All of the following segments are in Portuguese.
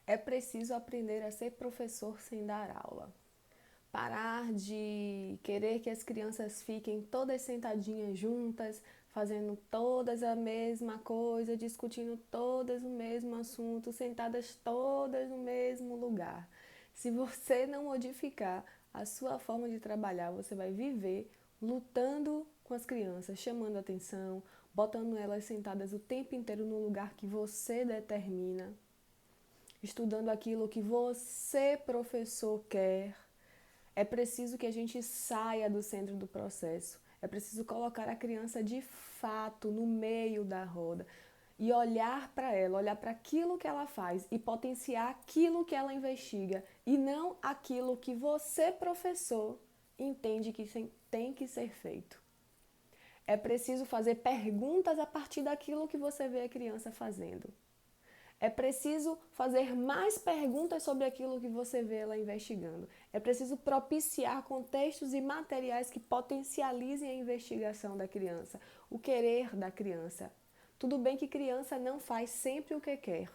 É preciso aprender a ser professor sem dar aula. Parar de querer que as crianças fiquem todas sentadinhas juntas, fazendo todas a mesma coisa, discutindo todas o mesmo assunto, sentadas todas no mesmo lugar. Se você não modificar a sua forma de trabalhar, você vai viver lutando com as crianças, chamando atenção, botando elas sentadas o tempo inteiro no lugar que você determina, estudando aquilo que você, professor, quer. É preciso que a gente saia do centro do processo. É preciso colocar a criança de fato no meio da roda e olhar para ela, olhar para aquilo que ela faz e potenciar aquilo que ela investiga e não aquilo que você, professor, entende que tem que ser feito. É preciso fazer perguntas a partir daquilo que você vê a criança fazendo. É preciso fazer mais perguntas sobre aquilo que você vê ela investigando. É preciso propiciar contextos e materiais que potencializem a investigação da criança, o querer da criança. Tudo bem que criança não faz sempre o que quer.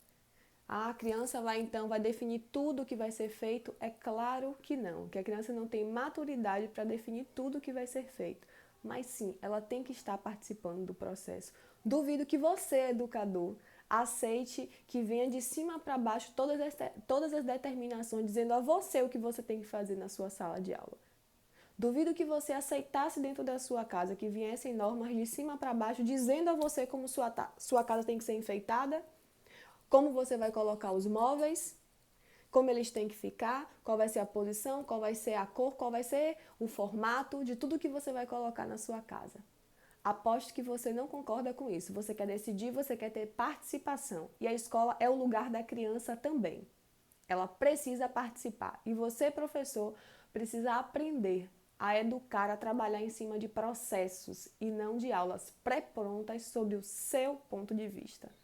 A criança vai definir tudo o que vai ser feito? É claro que não, que a criança não tem maturidade para definir tudo o que vai ser feito. Mas sim, ela tem que estar participando do processo. Duvido que você, educador, aceite que venha de cima para baixo todas as determinações dizendo a você o que você tem que fazer na sua sala de aula. Duvido que você aceitasse dentro da sua casa que viessem normas de cima para baixo dizendo a você como sua casa tem que ser enfeitada, como você vai colocar os móveis, como eles têm que ficar, qual vai ser a posição, qual vai ser a cor, qual vai ser o formato de tudo que você vai colocar na sua casa. Aposto que você não concorda com isso. Você quer decidir, você quer ter participação. E a escola é o lugar da criança também. Ela precisa participar. E você, professor, precisa aprender a educar, a trabalhar em cima de processos e não de aulas pré-prontas sobre o seu ponto de vista.